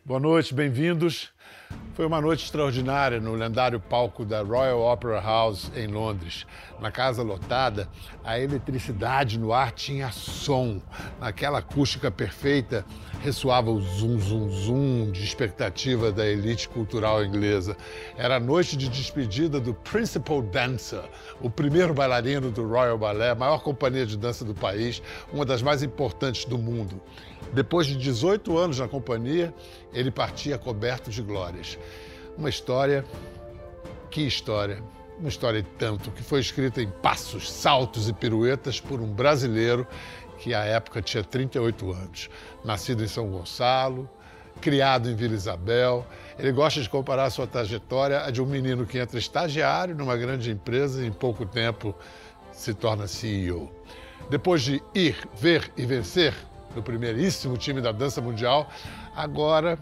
Boa noite, bem-vindos. Foi uma noite extraordinária no lendário palco da Royal Opera House em Londres. Na casa lotada, a eletricidade no ar tinha som. Naquela acústica perfeita, ressoava o zum, zum, zum de expectativa da elite cultural inglesa. Era a noite de despedida do Principal Dancer, o primeiro bailarino do Royal Ballet, a maior companhia de dança do país, uma das mais importantes do mundo. Depois de 18 anos na companhia, ele partia coberto de glórias. Uma história, que história, uma história e tanto, que foi escrita em passos, saltos e piruetas por um brasileiro que à época tinha 38 anos. Nascido em São Gonçalo, criado em Vila Isabel, ele gosta de comparar sua trajetória à de um menino que entra estagiário numa grande empresa e em pouco tempo se torna CEO. Depois de ir, ver e vencer no primeiríssimo time da dança mundial, agora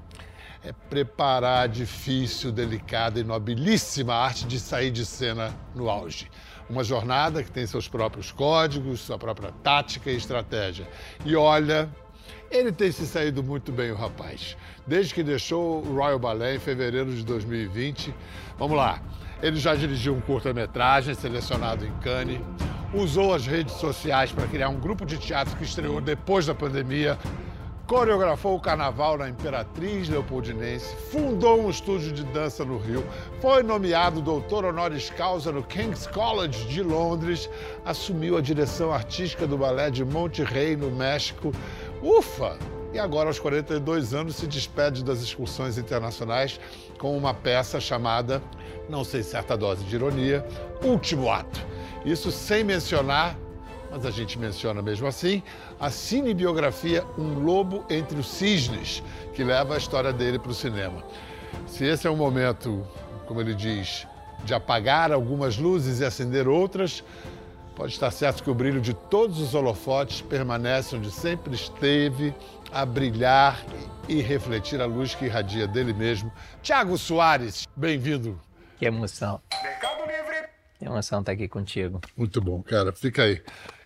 é preparar a difícil, delicada e nobilíssima arte de sair de cena no auge. Uma jornada que tem seus próprios códigos, sua própria tática e estratégia. E olha, ele tem se saído muito bem, o rapaz. Desde que deixou o Royal Ballet em fevereiro de 2020. Vamos lá. Ele já dirigiu um curta-metragem selecionado em Cannes, usou as redes sociais para criar um grupo de teatro que estreou depois da pandemia, coreografou o carnaval na Imperatriz Leopoldinense, fundou um estúdio de dança no Rio, foi nomeado doutor honoris causa no King's College de Londres, assumiu a direção artística do Balé de Monterrey, no México. Ufa! E agora, aos 42 anos, se despede das excursões internacionais com uma peça chamada, não sem certa dose de ironia, Último Ato. Isso sem mencionar, mas a gente menciona mesmo assim, a cinebiografia Um Lobo entre os Cisnes, que leva a história dele para o cinema. Se esse é um momento, como ele diz, de apagar algumas luzes e acender outras, pode estar certo que o brilho de todos os holofotes permanece onde sempre esteve, a brilhar e refletir a luz que irradia dele mesmo. Thiago Soares, bem-vindo. Que emoção. Mercado Livre. Que emoção estar aqui contigo. Muito bom, cara. Fica aí.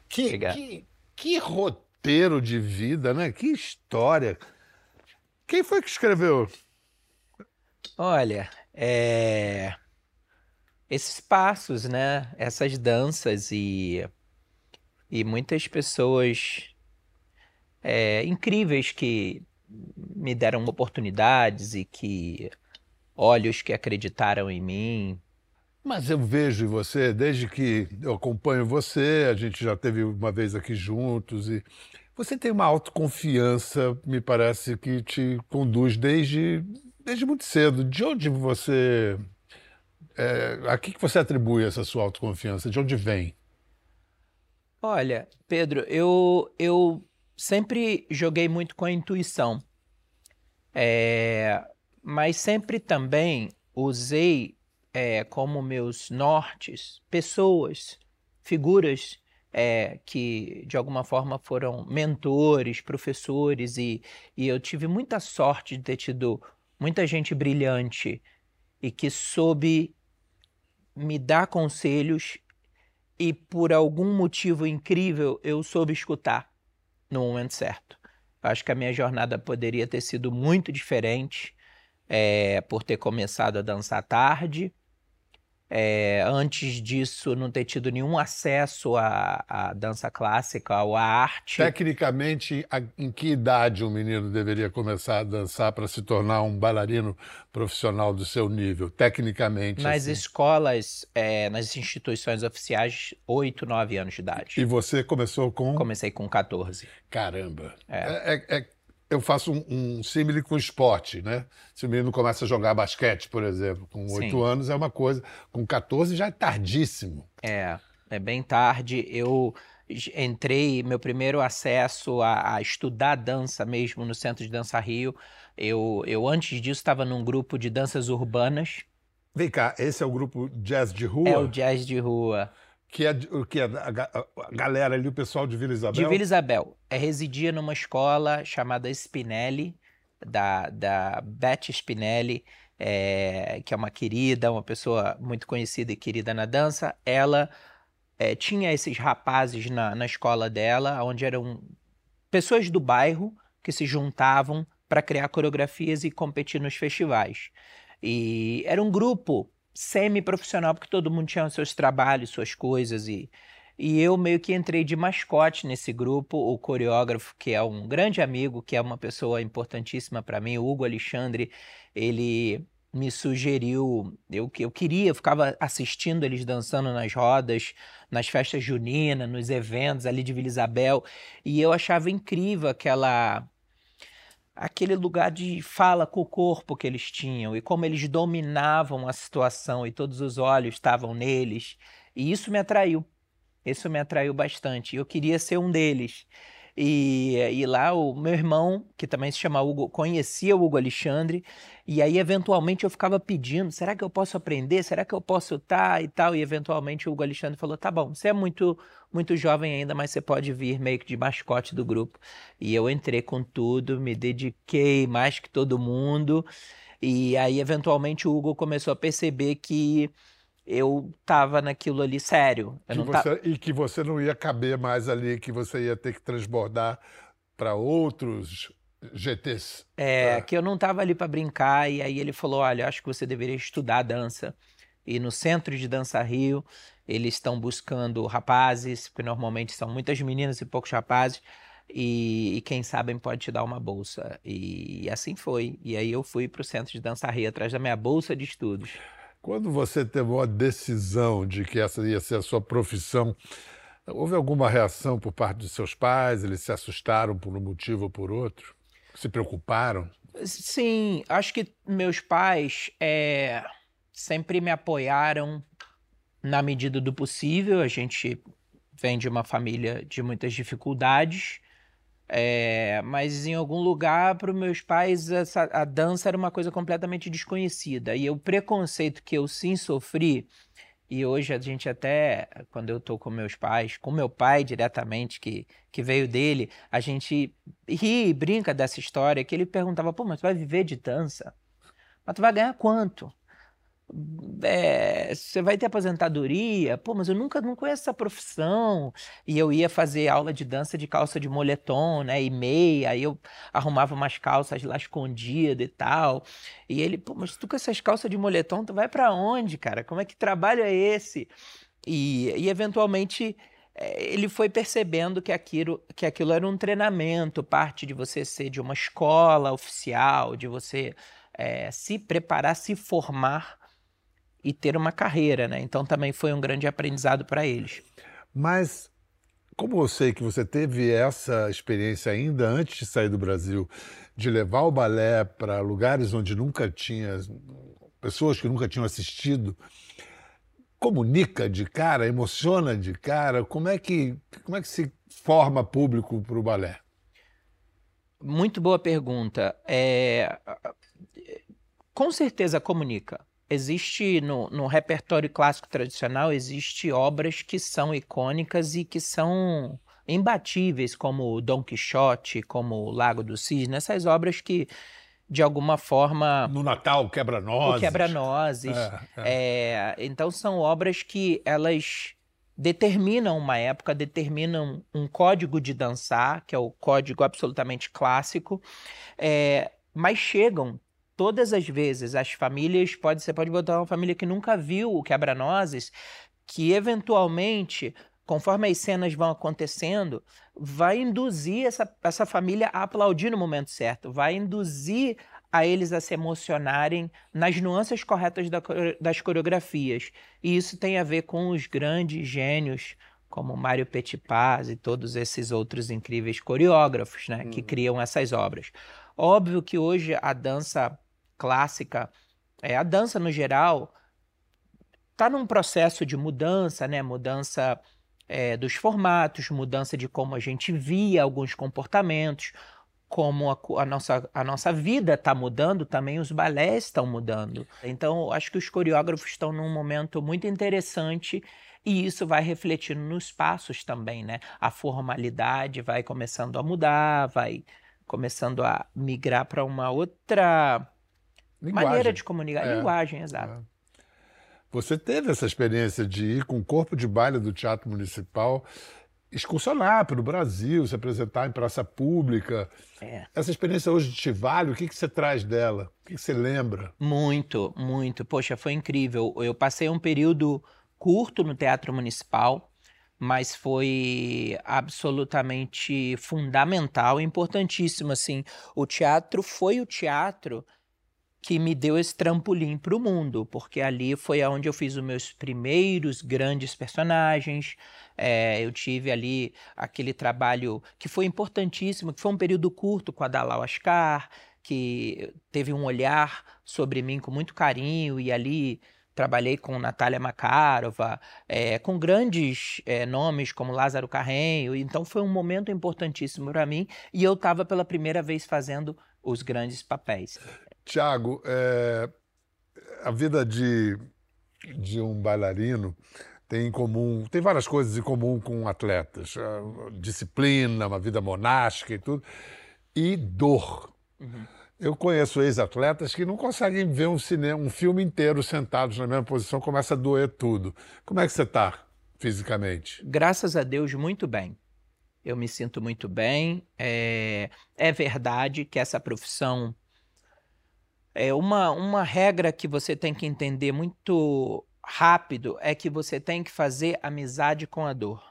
Que roteiro de vida, né? Que história. Quem foi que escreveu? Olha, esses passos, né? Essas danças e muitas pessoas incríveis que me deram oportunidades e que olhos que acreditaram em mim. Mas eu vejo em você, desde que eu acompanho você, a gente já teve uma vez aqui juntos, e você tem uma autoconfiança, me parece, que te conduz desde muito cedo. De onde você... a que você atribui essa sua autoconfiança? De onde vem? Olha, Pedro, eu sempre joguei muito com a intuição, mas sempre também usei como meus nortes pessoas, figuras que de alguma forma foram mentores, professores, e eu tive muita sorte de ter tido muita gente brilhante e que soube me dar conselhos e por algum motivo incrível eu soube escutar no momento certo. Eu acho que a minha jornada poderia ter sido muito diferente por ter começado a dançar tarde. Antes disso, não ter tido nenhum acesso à dança clássica ou à arte. Tecnicamente, em que idade um menino deveria começar a dançar para se tornar um bailarino profissional do seu nível? Tecnicamente, nas assim. escolas, nas instituições oficiais, 8, 9 anos de idade. E você começou com? Comecei com 14. Caramba! Eu faço um símile com esporte, né? Se o menino começa a jogar basquete, por exemplo, com 8 anos é uma coisa, com 14 já é tardíssimo. É bem tarde. Eu entrei, meu primeiro acesso a estudar dança mesmo no Centro de Dança Rio. Eu antes disso estava num grupo de danças urbanas. Vem cá, esse é o grupo Jazz de Rua? É o Jazz de Rua. Que é a galera ali, o pessoal de Vila Isabel? De Vila Isabel. Residia numa escola chamada Spinelli, da Beth Spinelli, que é uma querida, uma pessoa muito conhecida e querida na dança. Ela tinha esses rapazes na escola dela, onde eram pessoas do bairro que se juntavam para criar coreografias e competir nos festivais. E era um grupo semi-profissional, porque todo mundo tinha seus trabalhos, suas coisas, e eu meio que entrei de mascote nesse grupo. O coreógrafo, que é um grande amigo, que é uma pessoa importantíssima para mim, o Hugo Alexandre, ele me sugeriu, eu queria, eu ficava assistindo eles dançando nas rodas, nas festas juninas, nos eventos ali de Vila Isabel, e eu achava incrível aquele lugar de fala com o corpo que eles tinham e como eles dominavam a situação e todos os olhos estavam neles. E isso me atraiu. Isso me atraiu bastante. Eu queria ser um deles. E lá o meu irmão, que também se chama Hugo, conhecia o Hugo Alexandre, e aí eventualmente eu ficava pedindo, será que eu posso aprender? Será que eu posso estar e tal? E eventualmente o Hugo Alexandre falou, tá bom, você é muito jovem ainda, mas você pode vir meio que de mascote do grupo. E eu entrei com tudo, me dediquei mais que todo mundo, e aí eventualmente o Hugo começou a perceber que eu tava naquilo ali sério. Eu não tava... E que você não ia caber mais ali, que você ia ter que transbordar para outros GTs. Que eu não tava ali para brincar, e aí ele falou, olha, acho que você deveria estudar dança. E no Centro de Dança Rio, eles estão buscando rapazes, porque normalmente são muitas meninas e poucos rapazes, e quem sabe pode te dar uma bolsa. E assim foi. E aí eu fui para o Centro de Dança Rio, atrás da minha bolsa de estudos. Quando você teve a decisão de que essa ia ser a sua profissão, houve alguma reação por parte dos seus pais? Eles se assustaram por um motivo ou por outro? Se preocuparam? Sim, acho que meus pais sempre me apoiaram na medida do possível. A gente vem de uma família de muitas dificuldades, mas em algum lugar para os meus pais a dança era uma coisa completamente desconhecida. E o preconceito que eu sim sofri, e hoje a gente até, quando eu tô com meus pais, com meu pai diretamente, que veio dele, a gente ri e brinca dessa história, que ele perguntava, pô, mas tu vai viver de dança? Mas tu vai ganhar quanto? Você vai ter aposentadoria? Pô, mas eu nunca não conheço essa profissão. E eu ia fazer aula de dança de calça de moletom, né, e meia, aí eu arrumava umas calças lá escondidas e tal. E ele, pô, mas tu com essas calças de moletom, tu vai pra onde, cara? Como é que trabalho é esse? E eventualmente ele foi percebendo que aquilo era um treinamento, parte de você ser de uma escola oficial, de você se preparar, se formar e ter uma carreira, né? Então também foi um grande aprendizado para eles. Mas, como eu sei que você teve essa experiência ainda antes de sair do Brasil, de levar o balé para lugares onde nunca tinha, pessoas que nunca tinham assistido, comunica de cara, emociona de cara? Como é que se forma público para o balé? Muito boa pergunta. Com certeza comunica. Existe no repertório clássico tradicional, existe obras que são icônicas e que são imbatíveis, como o Dom Quixote, como o Lago do Cisne, essas obras que, de alguma forma... No Natal, o Quebra-Nozes. O Quebra-Nozes. Então são obras que elas determinam uma época, determinam um código de dançar, que é o código absolutamente clássico, mas chegam todas as vezes. As famílias, você pode botar uma família que nunca viu o Quebra-Nozes, que eventualmente, conforme as cenas vão acontecendo, vai induzir essa família a aplaudir no momento certo, vai induzir a eles a se emocionarem nas nuances corretas das coreografias. E isso tem a ver com os grandes gênios, como Mário Petipa e todos esses outros incríveis coreógrafos, né, que criam essas obras. Óbvio que hoje a dança clássica, a dança no geral, está num processo de mudança, né? Mudança dos formatos, mudança de como a gente via alguns comportamentos, como a nossa vida está mudando, também os balés estão mudando. Então, acho que os coreógrafos estão num momento muito interessante e isso vai refletindo nos passos também, né? A formalidade vai começando a mudar, vai começando a migrar para uma outra maneira de comunicar. Linguagem, exato. Você teve essa experiência de ir com o corpo de baile do Teatro Municipal excursionar pelo Brasil, se apresentar em praça pública. É. Essa experiência hoje te vale? O que você traz dela? O que você lembra? Muito, muito. Poxa, foi incrível. Eu passei um período curto no Teatro Municipal, mas foi absolutamente fundamental, importantíssimo, assim. O teatro foi o teatro que me deu esse trampolim para o mundo, porque ali foi onde eu fiz os meus primeiros grandes personagens. Eu tive ali aquele trabalho que foi importantíssimo, que foi um período curto com a Dalal Ascar, que teve um olhar sobre mim com muito carinho, e ali trabalhei com Natália Makarova, com grandes nomes como Lázaro Carreño. Então foi um momento importantíssimo para mim, e eu estava pela primeira vez fazendo os grandes papéis. Tiago, a vida de um bailarino tem em comum, tem várias coisas em comum com atletas. Disciplina, uma vida monástica e tudo. E dor. Uhum. Eu conheço ex-atletas que não conseguem ver um filme inteiro sentados na mesma posição, começa a doer tudo. Como é que você está fisicamente? Graças a Deus, muito bem. Eu me sinto muito bem. É verdade que essa profissão é uma regra que você tem que entender muito rápido, é que você tem que fazer amizade com a dor.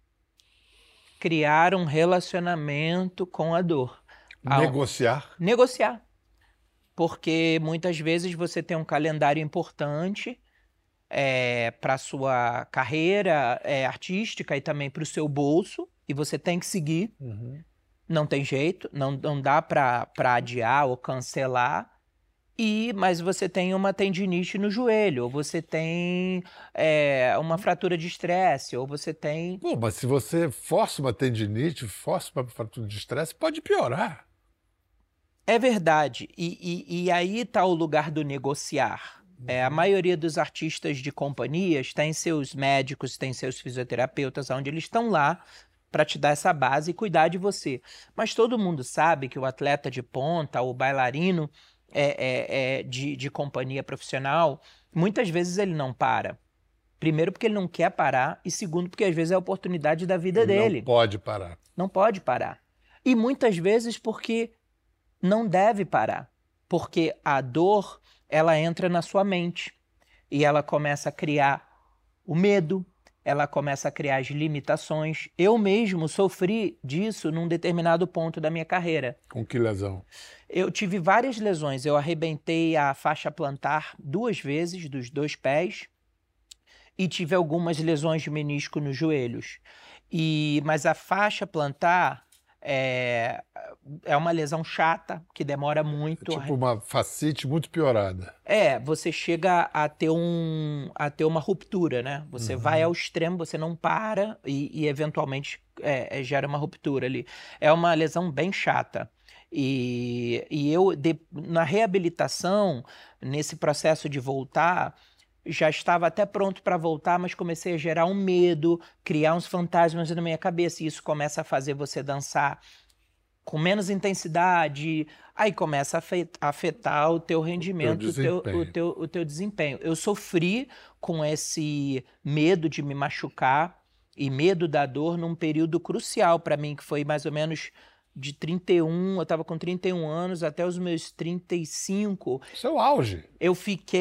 Criar um relacionamento com a dor. Negociar? Negociar. Porque muitas vezes você tem um calendário importante para a sua carreira artística e também para o seu bolso, e você tem que seguir. Uhum. Não tem jeito, não dá para adiar ou cancelar. Mas você tem uma tendinite no joelho, ou você tem uma fratura de estresse, ou você tem... Pô, mas se você força uma tendinite, força uma fratura de estresse, pode piorar. É verdade, e aí está o lugar do negociar. A maioria dos artistas de companhias tem seus médicos, tem seus fisioterapeutas, onde eles estão lá para te dar essa base e cuidar de você. Mas todo mundo sabe que o atleta de ponta, o bailarino de companhia profissional, muitas vezes ele não para. Primeiro porque ele não quer parar, e segundo porque às vezes é a oportunidade da vida dele. Não pode parar. Não pode parar. E muitas vezes porque não deve parar. Porque a dor, ela entra na sua mente e ela começa a criar o medo, ela começa a criar as limitações. Eu mesmo sofri disso num determinado ponto da minha carreira. Com que lesão? Eu tive várias lesões. Eu arrebentei a faixa plantar 2 vezes dos 2 pés e tive algumas lesões de menisco nos joelhos. Mas a faixa plantar é uma lesão chata, que demora muito. É tipo uma fascite muito piorada. Você chega a ter uma ruptura, né? Você vai ao extremo, você não para e eventualmente gera uma ruptura ali. É uma lesão bem chata. E eu, na reabilitação, nesse processo de voltar, já estava até pronto para voltar, mas comecei a gerar um medo, criar uns fantasmas na minha cabeça, e isso começa a fazer você dançar com menos intensidade, aí começa a afetar o teu rendimento, o teu desempenho. Eu sofri com esse medo de me machucar e medo da dor num período crucial para mim, que foi mais ou menos de 31, eu estava com 31 anos até os meus 35. Isso é o auge. Eu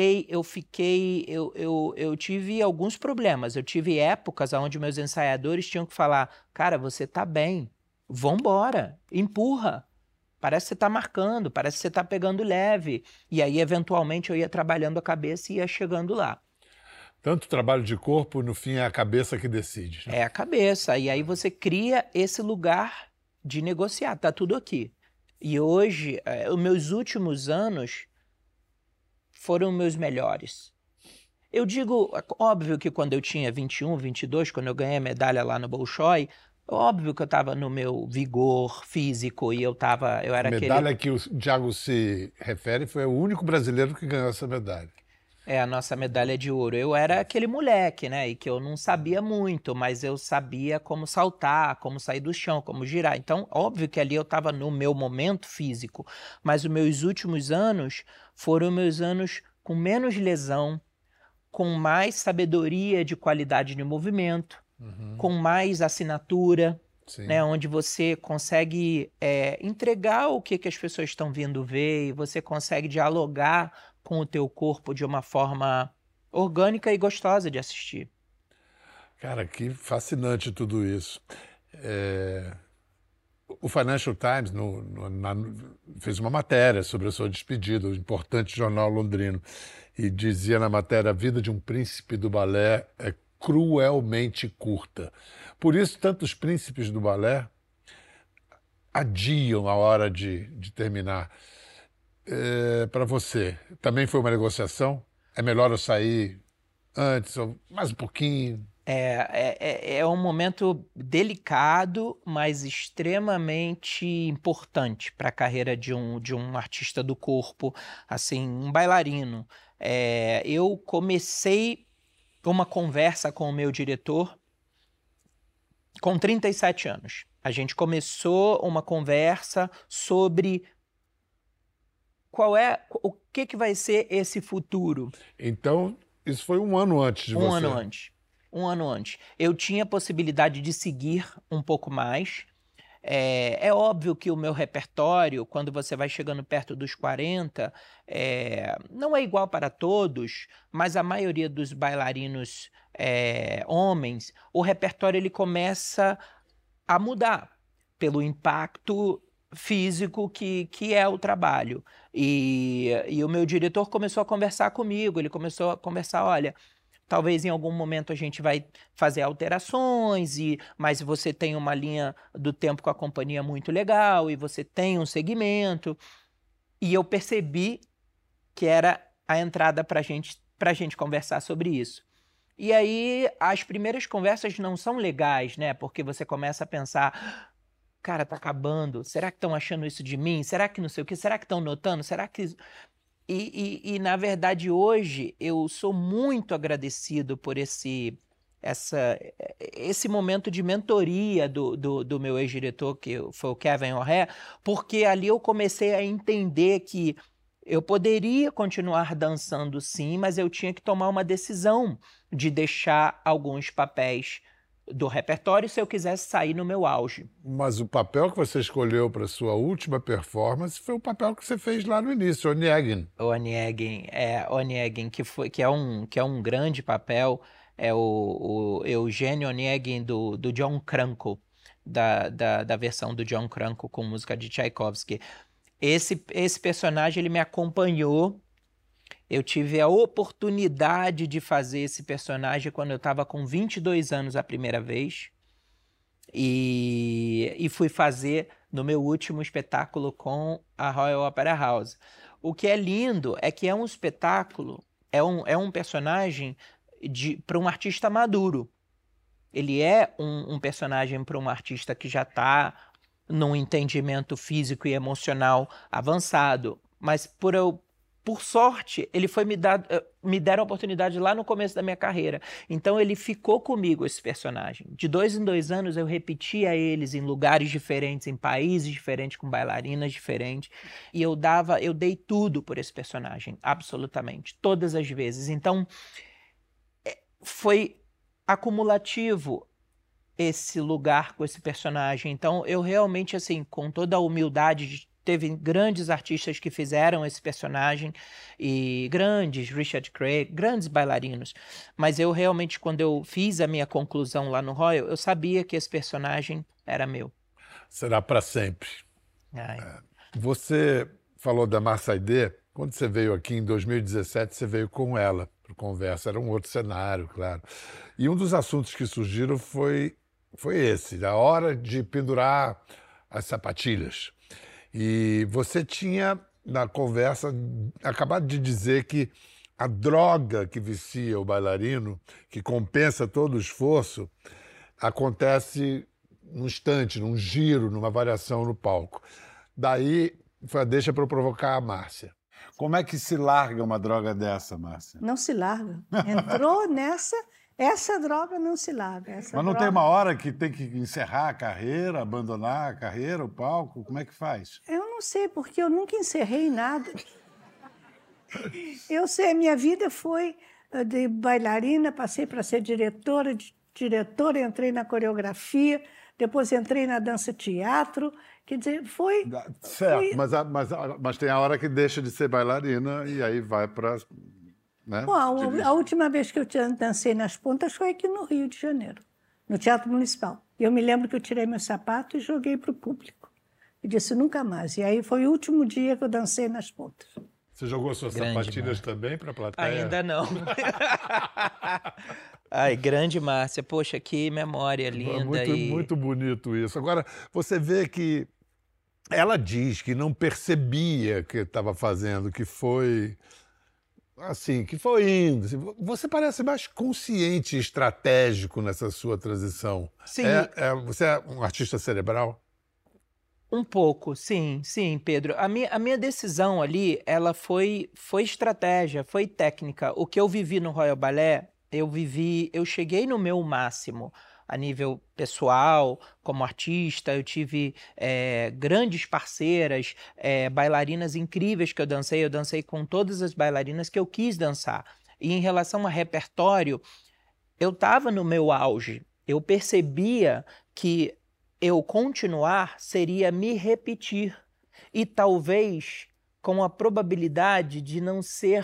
tive alguns problemas. Eu tive épocas onde meus ensaiadores tinham que falar: cara, você tá bem, vambora, empurra. Parece que você tá marcando, parece que você tá pegando leve. E aí, eventualmente, eu ia trabalhando a cabeça e ia chegando lá. Tanto trabalho de corpo, no fim é a cabeça que decide. Né? É a cabeça. E aí você cria esse lugar de negociar, tá tudo aqui. E hoje, os meus últimos anos foram meus melhores. Eu digo, óbvio que quando eu tinha 21, 22, quando eu ganhei a medalha lá no Bolshoi, óbvio que eu estava no meu vigor físico e eu era a medalha que o Thiago se refere foi o único brasileiro que ganhou essa medalha. A nossa medalha de ouro. Eu era aquele moleque, né? E que eu não sabia muito, mas eu sabia como saltar, como sair do chão, como girar. Então, óbvio que ali eu estava no meu momento físico, mas os meus últimos anos foram meus anos com menos lesão, com mais sabedoria de qualidade de movimento. com mais assinatura, Sim. né, onde você consegue entregar o que as pessoas estão vindo ver e você consegue dialogar com o teu corpo de uma forma orgânica e gostosa de assistir. Cara, que fascinante tudo isso. O Financial Times fez uma matéria sobre a sua despedida, o importante jornal londrino, e dizia na matéria: a vida de um príncipe do balé é cruelmente curta. Por isso, tantos príncipes do balé adiam a hora de terminar. Para você, também foi uma negociação? É melhor eu sair antes, ou mais um pouquinho? É um momento delicado, mas extremamente importante para a carreira de um artista do corpo, assim, um bailarino. Eu comecei uma conversa com o meu diretor com 37 anos. A gente começou uma conversa sobre o que vai ser esse futuro. Então, isso foi um ano antes de você? Um ano antes. Eu tinha a possibilidade de seguir um pouco mais. É óbvio que o meu repertório, quando você vai chegando perto dos 40, não é igual para todos, mas a maioria dos bailarinos homens, o repertório ele começa a mudar pelo impacto físico que é o trabalho. E o meu diretor começou a conversar comigo, ele começou a conversar, olha, talvez em algum momento a gente vai fazer alterações, mas você tem uma linha do tempo com a companhia muito legal, e você tem um segmento. E eu percebi que era a entrada para a gente conversar sobre isso. E aí as primeiras conversas não são legais, né? Porque você começa a pensar, cara, tá acabando, será que estão achando isso de mim? Será que não sei o quê? Será que estão notando? Será que... na verdade, hoje, eu sou muito agradecido por esse momento de mentoria do meu ex-diretor, que foi o Kevin O'Hare, porque ali eu comecei a entender que eu poderia continuar dançando sim, mas eu tinha que tomar uma decisão de deixar alguns papéis do repertório se eu quisesse sair no meu auge. Mas o papel que você escolheu para sua última performance foi o papel que você fez lá no início, Onegin. Onegin, que é um grande papel, é o Eugênio Onegin do John Cranko, da versão do John Cranko com música de Tchaikovsky. Esse personagem ele me acompanhou. Eu tive a oportunidade de fazer esse personagem quando eu estava com 22 anos a primeira vez. E fui fazer no meu último espetáculo com a Royal Opera House. O que é lindo é que é um espetáculo, é um personagem para um artista maduro. Ele é um personagem para um artista que já está num entendimento físico e emocional avançado. Mas por sorte, ele me deram a oportunidade lá no começo da minha carreira. Então ele ficou comigo, esse personagem. De 2 em 2 anos eu repetia eles em lugares diferentes, em países diferentes, com bailarinas diferentes. E eu dei tudo por esse personagem, absolutamente, todas as vezes. Então foi acumulativo esse lugar com esse personagem. Então eu realmente, assim, com toda a humildade, teve grandes artistas que fizeram esse personagem, e Richard Craig, grandes bailarinos. Mas eu realmente, quando eu fiz a minha conclusão lá no Royal, eu sabia que esse personagem era meu. Será para sempre. Você falou da Marsaidê. Quando você veio aqui em 2017, você veio com ela para conversa. Era um outro cenário, claro. E um dos assuntos que surgiram foi esse, a hora de pendurar as sapatilhas. E você tinha, na conversa, acabado de dizer que a droga que vicia o bailarino, que compensa todo o esforço, acontece num instante, num giro, numa variação no palco. Daí, foi a deixa para eu provocar a Márcia. Como é que se larga uma droga dessa, Márcia? Não se larga. Entrou nessa... Essa droga não se larga. Mas não tem uma hora que tem que encerrar a carreira, abandonar a carreira, o palco? Como é que faz? Eu não sei, porque eu nunca encerrei nada. Eu sei, a minha vida foi de bailarina, passei para ser diretora de diretora, entrei na coreografia, depois entrei na dança-teatro. Quer dizer, foi... Certo, mas tem a hora que deixa de ser bailarina e aí vai para... Né? Bom, a última vez que eu dancei nas pontas foi aqui no Rio de Janeiro, no Teatro Municipal. E eu me lembro que eu tirei meu sapato e joguei para o público. E disse, nunca mais. E aí foi o último dia que eu dancei nas pontas. Você jogou suas sapatilhas também para a plateia? Ainda não. Ai, grande Márcia. Poxa, que memória linda. Muito bonito isso. Agora, você vê que ela diz que não percebia o que estava fazendo, que foi... assim, que foi indo. Você parece mais consciente e estratégico nessa sua transição. Sim. Você é um artista cerebral? Um pouco, sim, Pedro. A minha decisão ali, ela foi estratégia, foi técnica. O que eu vivi no Royal Ballet, eu cheguei no meu máximo a nível pessoal, como artista. Eu tive grandes parceiras, bailarinas incríveis que eu dancei com todas as bailarinas que eu quis dançar. E em relação a repertório, eu estava no meu auge. Eu percebia que eu continuar seria me repetir e talvez com a probabilidade de não ser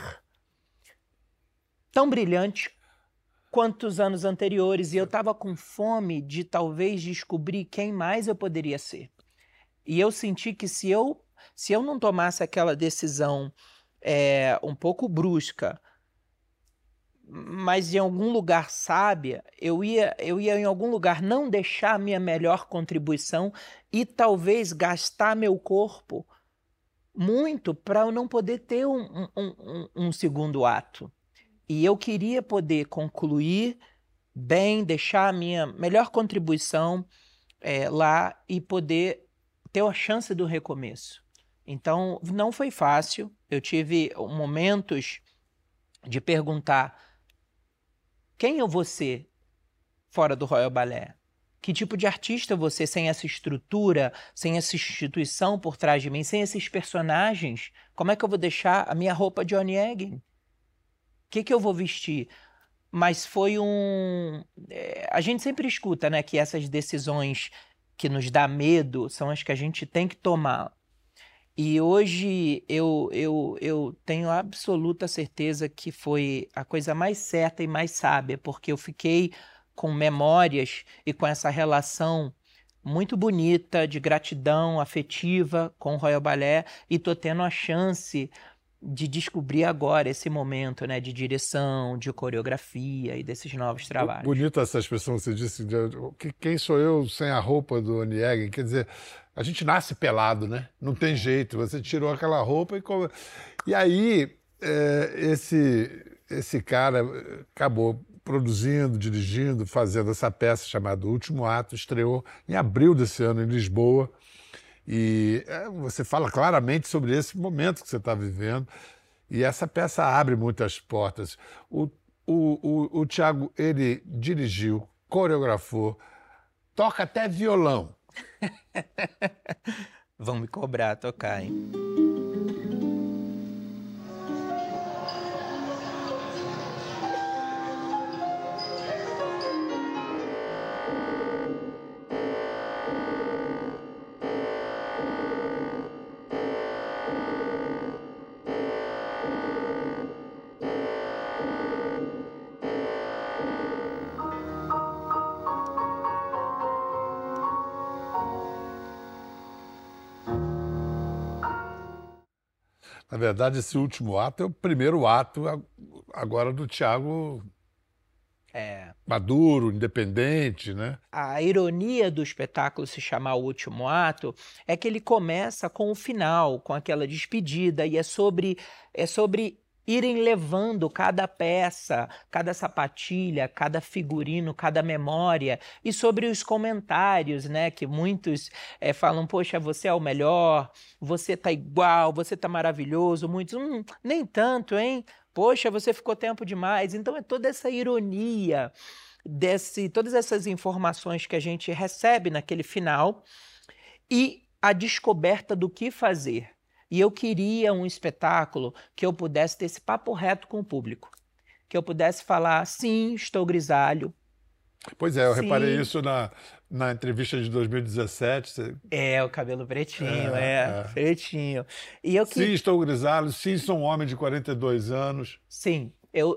tão brilhante quanto os anos anteriores, e eu estava com fome de talvez descobrir quem mais eu poderia ser. E eu senti que se eu não tomasse aquela decisão um pouco brusca, mas em algum lugar sábia, eu ia em algum lugar não deixar a minha melhor contribuição e talvez gastar meu corpo muito para eu não poder ter um segundo ato. E eu queria poder concluir bem, deixar a minha melhor contribuição lá e poder ter a chance do recomeço. Então, não foi fácil. Eu tive momentos de perguntar: quem eu vou ser fora do Royal Ballet? Que tipo de artista eu vou ser sem essa estrutura, sem essa instituição por trás de mim, sem esses personagens? Como é que eu vou deixar a minha roupa de Onegin? O que eu vou vestir? Mas foi a gente sempre escuta, né, que essas decisões que nos dá medo são as que a gente tem que tomar. E hoje eu tenho absoluta certeza que foi a coisa mais certa e mais sábia, porque eu fiquei com memórias e com essa relação muito bonita de gratidão afetiva com o Royal Ballet, e estou tendo a chance de descobrir agora esse momento, né, de direção, de coreografia e desses novos trabalhos. Bonita essa expressão que você disse, quem sou eu sem a roupa do Onegin? Quer dizer, a gente nasce pelado, né? Não tem jeito, você tirou aquela roupa e aí esse cara acabou produzindo, dirigindo, fazendo essa peça chamada O Último Ato, estreou em abril desse ano em Lisboa. E você fala claramente sobre esse momento que você está vivendo, e essa peça abre muitas portas. O Thiago, ele dirigiu, coreografou, toca até violão. Vão me cobrar tocar, hein? Na verdade, esse último ato é o primeiro ato agora do Thiago maduro, independente, né? A ironia do espetáculo se chamar O Último Ato é que ele começa com o final, com aquela despedida, e é sobre irem levando cada peça, cada sapatilha, cada figurino, cada memória, e sobre os comentários, né, que muitos falam: poxa, você é o melhor, você tá igual, você tá maravilhoso. Muitos, nem tanto, hein? Poxa, você ficou tempo demais. Então é toda essa ironia, todas essas informações que a gente recebe naquele final e a descoberta do que fazer. E eu queria um espetáculo que eu pudesse ter esse papo reto com o público, que eu pudesse falar: sim, estou grisalho, Pois é, eu reparei Sim. isso na entrevista de 2017. O cabelo pretinho, É, é. pretinho. E eu Sim, estou grisalho. Sim, sou um homem de 42 anos. Sim,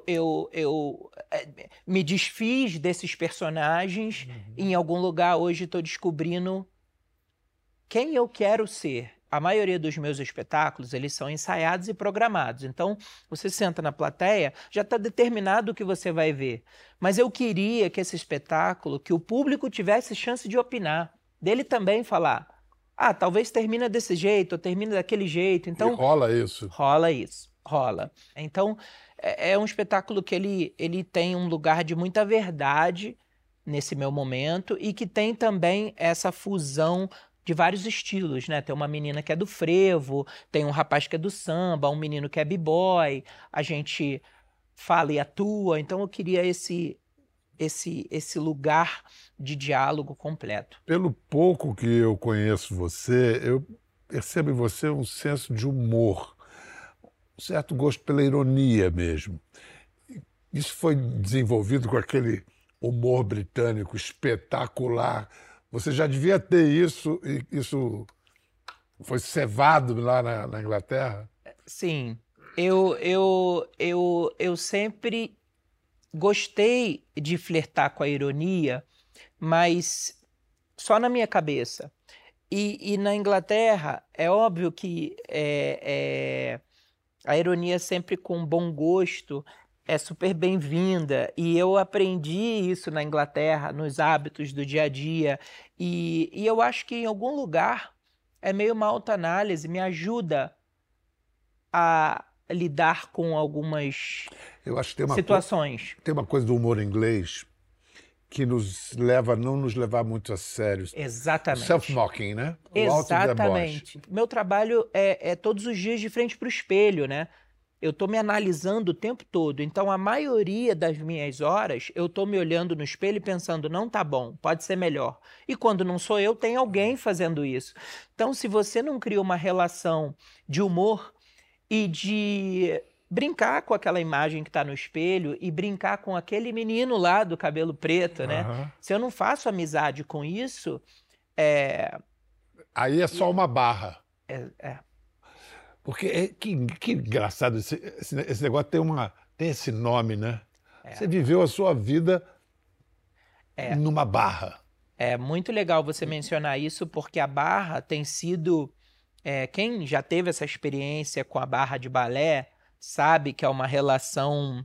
me desfiz desses personagens. Em algum lugar hoje estou descobrindo quem eu quero ser. A maioria dos meus espetáculos, eles são ensaiados e programados. Então, você senta na plateia, já está determinado o que você vai ver. Mas eu queria que esse espetáculo, que o público tivesse chance de opinar, dele também falar, talvez termina desse jeito, ou termina daquele jeito. Então, E rola isso. rola isso, rola. Então, é um espetáculo que ele tem um lugar de muita verdade nesse meu momento e que tem também essa fusão de vários estilos, né? Tem uma menina que é do frevo, tem um rapaz que é do samba, um menino que é b-boy, a gente fala e atua, então eu queria esse lugar de diálogo completo. Pelo pouco que eu conheço você, eu percebo em você um senso de humor, um certo gosto pela ironia mesmo. Isso foi desenvolvido com aquele humor britânico espetacular. Você já devia ter isso, e isso foi cevado lá na Inglaterra? Sim, eu sempre gostei de flertar com a ironia, mas só na minha cabeça. E na Inglaterra, é óbvio que a ironia sempre com bom gosto é super bem-vinda. E eu aprendi isso na Inglaterra, nos hábitos do dia a dia. E eu acho que em algum lugar é meio uma autoanálise, me ajuda a lidar com algumas Eu acho que tem situações. tem uma coisa do humor inglês que nos leva a não nos levar muito a sério. Exatamente. Self-mocking, né? O auto-deboche. Exatamente. Meu trabalho é todos os dias de frente para o espelho, né? Eu estou me analisando o tempo todo. Então, a maioria das minhas horas, eu estou me olhando no espelho e pensando, não tá bom, pode ser melhor. E quando não sou eu, tem alguém fazendo isso. Então, se você não cria uma relação de humor e de brincar com aquela imagem que está no espelho e brincar com aquele menino lá do cabelo preto, né? Aham. Se eu não faço amizade com isso, Aí é só uma barra. é Porque que engraçado, esse negócio tem esse nome, né? Você viveu a sua vida numa barra. É muito legal você mencionar isso, porque a barra tem sido... quem já teve essa experiência com a barra de balé sabe que é uma relação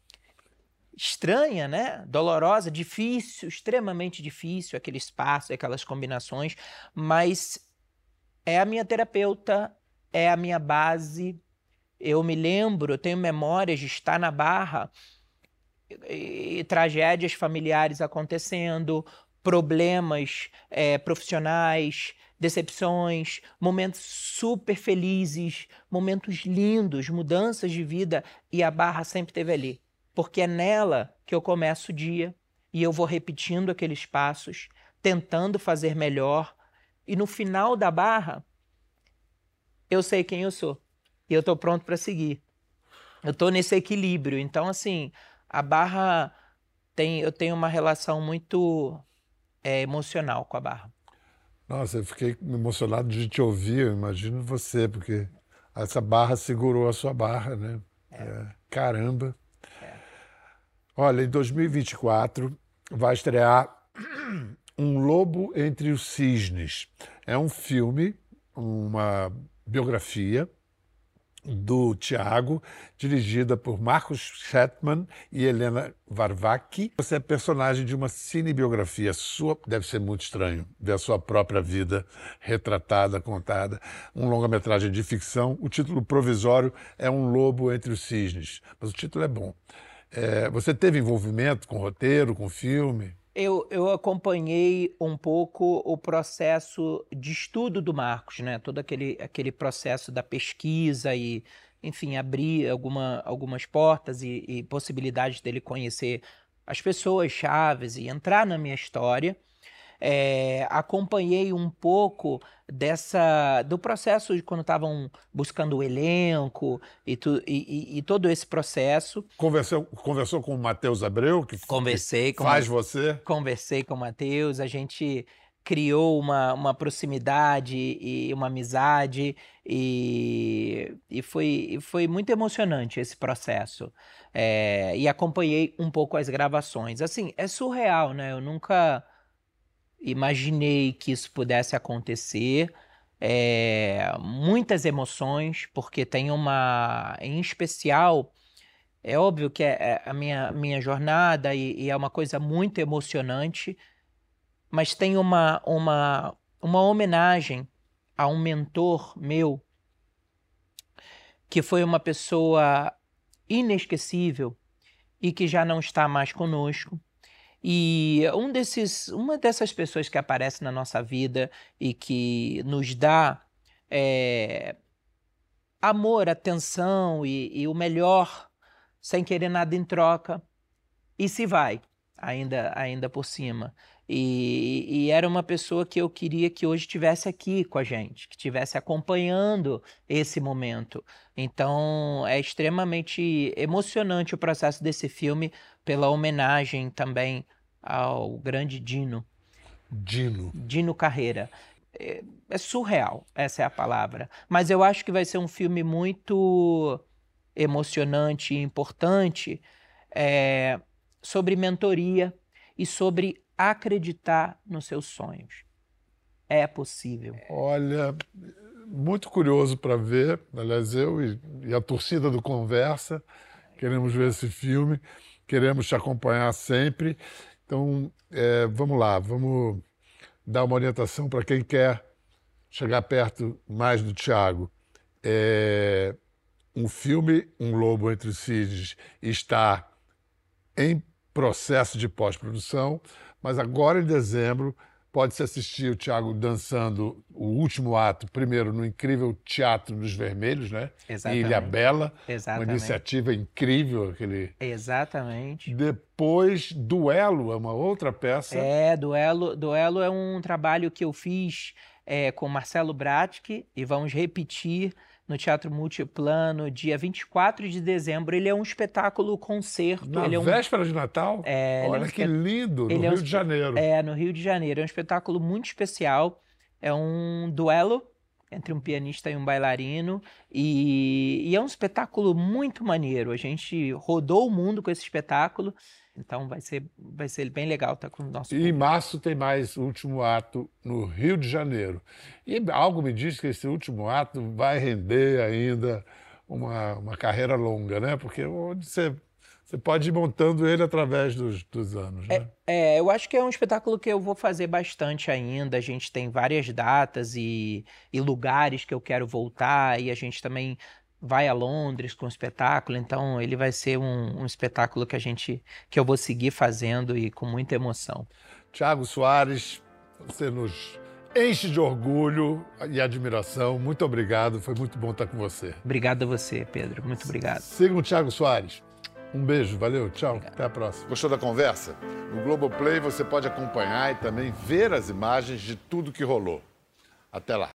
estranha, né? Dolorosa, difícil, extremamente difícil, aquele espaço, aquelas combinações, mas é a minha terapeuta, é a minha base. Eu me lembro, eu tenho memórias de estar na barra e tragédias familiares acontecendo, problemas profissionais, decepções, momentos super felizes, momentos lindos, mudanças de vida, e a barra sempre esteve ali. Porque é nela que eu começo o dia e eu vou repetindo aqueles passos, tentando fazer melhor, e no final da barra, eu sei quem eu sou e eu estou pronto para seguir. Eu estou nesse equilíbrio. Então, assim, a barra eu tenho uma relação muito emocional com a barra. Nossa, eu fiquei emocionado de te ouvir, eu imagino você, porque essa barra segurou a sua barra, né? Caramba. Olha, em 2024 vai estrear Um Lobo entre os Cisnes. É um filme, uma biografia do Tiago, dirigida por Marcos Chetman e Helena Varvacchi. Você é personagem de uma cinebiografia sua, deve ser muito estranho ver a sua própria vida retratada, contada. Um longa-metragem de ficção. O título provisório é Um Lobo entre os Cisnes, mas o título é bom. Você teve envolvimento com roteiro, com filme? Eu acompanhei um pouco o processo de estudo do Marcos, né? Todo aquele processo da pesquisa e, enfim, abrir algumas portas e possibilidades dele conhecer as pessoas chaves e entrar na minha história. acompanhei um pouco do processo de quando estavam buscando o elenco e todo esse processo. Conversou com o Matheus Abreu, que faz você? Conversei com o Matheus, a gente criou uma proximidade e uma amizade e foi muito emocionante esse processo. E acompanhei um pouco as gravações. Assim, é surreal, né? Eu nunca imaginei que isso pudesse acontecer. Muitas emoções, porque tem em especial, é óbvio que é a minha jornada e é uma coisa muito emocionante, mas tem uma homenagem a um mentor meu, que foi uma pessoa inesquecível e que já não está mais conosco. E uma dessas pessoas que aparece na nossa vida e que nos dá amor, atenção e o melhor, sem querer nada em troca, e se vai, ainda por cima. E era uma pessoa que eu queria que hoje estivesse aqui com a gente, que estivesse acompanhando esse momento. Então, é extremamente emocionante o processo desse filme, pela homenagem também ao grande Dino. Dino Carreira. É surreal, essa é a palavra. Mas eu acho que vai ser um filme muito emocionante e importante sobre mentoria e sobre acreditar nos seus sonhos. É possível. Olha, muito curioso para ver. Aliás, eu e a torcida do Conversa queremos ver esse filme, queremos te acompanhar sempre. Então, vamos lá, vamos dar uma orientação para quem quer chegar perto mais do Thiago. Um filme, Um Lobo Entre os Cisnes, está em processo de pós-produção, mas agora em dezembro pode-se assistir o Thiago dançando o último ato, primeiro no incrível Teatro dos Vermelhos, né? Exatamente. Em Ilhabela. Exatamente. Uma iniciativa incrível. Exatamente. Depois, Duelo é uma outra peça. Duelo é um trabalho que eu fiz com Marcelo Bratke e vamos repetir no Teatro Multiplano, dia 24 de dezembro. Ele é um espetáculo concerto. Na véspera de Natal? Olha que lindo, no Rio de Janeiro. No Rio de Janeiro. É um espetáculo muito especial. É um duelo entre um pianista e um bailarino. E é um espetáculo muito maneiro. A gente rodou o mundo com esse espetáculo. Então vai ser bem legal estar com o nosso público. E em março tem mais o último ato no Rio de Janeiro. E algo me diz que esse último ato vai render ainda uma carreira longa, né? Porque onde você pode ir montando ele através dos anos, né? Eu acho que é um espetáculo que eu vou fazer bastante ainda. A gente tem várias datas e lugares que eu quero voltar, e a gente também vai a Londres com o espetáculo, então ele vai ser um espetáculo que eu vou seguir fazendo e com muita emoção. Thiago Soares, você nos enche de orgulho e admiração. Muito obrigado, foi muito bom estar com você. Obrigado a você, Pedro. Muito obrigado. Sigam o Thiago Soares. Um beijo, valeu, tchau, até a próxima. Gostou da conversa? No Globoplay você pode acompanhar e também ver as imagens de tudo que rolou. Até lá.